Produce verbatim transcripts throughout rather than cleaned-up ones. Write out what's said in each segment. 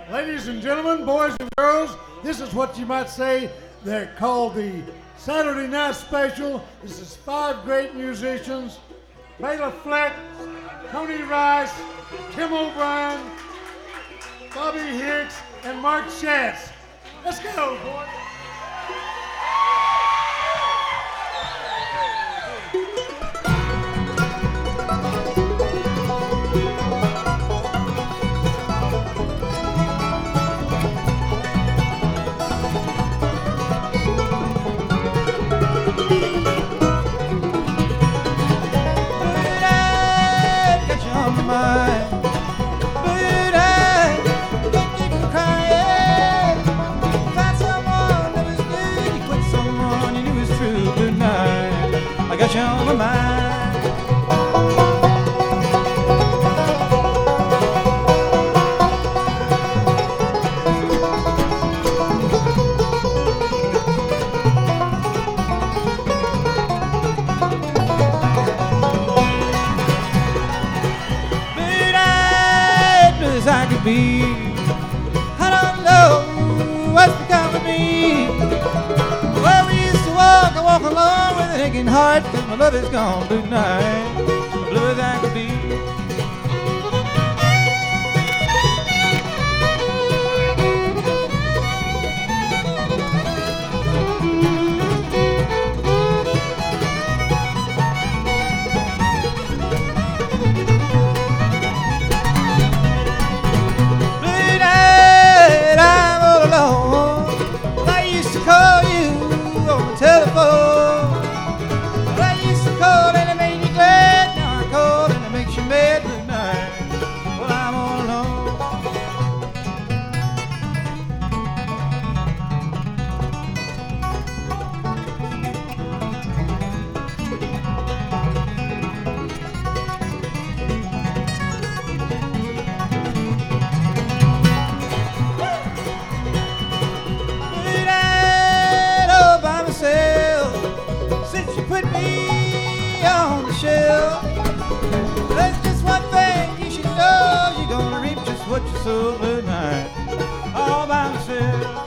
Ladies and gentlemen, boys and girls, this is what you might say they're called the Saturday Night Special. This is five great musicians, Bela Fleck, Tony Rice, Tim O'Brien, Bobby Hicks, and Mark Schatz. Let's go, boys. Got you on my mind. Blue-eyed, blue as I could be. I don't know what's become of me. Well, we used to walk, I walk along with an aching heart, 'cause my love is gone. Blue night, blue as I could be. Blue night, I'm all alone. I used to call you on the telephone. I used to call and it made you glad. Now I call and it makes you mad. Blue night, well, I'm all alone. Blue night, all by myself. Since you put me on the shelf, there's just one thing you should know. You're gonna reap just what you sow. Blue night, all by myself.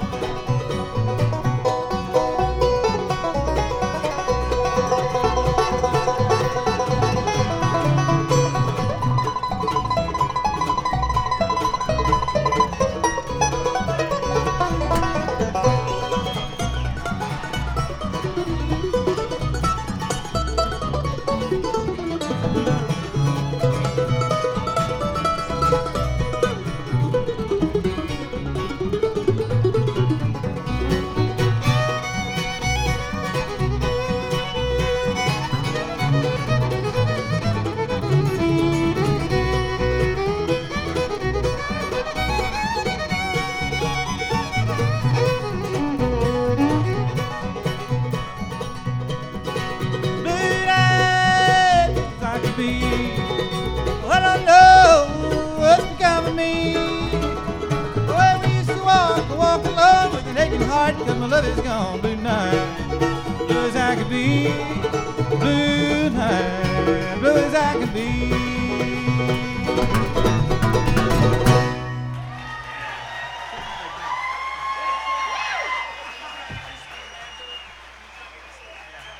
Blue night, I could be. Well, I don't know what's become of me. Well, we used to walk, walk alone with an aching heart, 'cause my love is gone. Blue night, blue as I could be. Blue night, blue as I could be.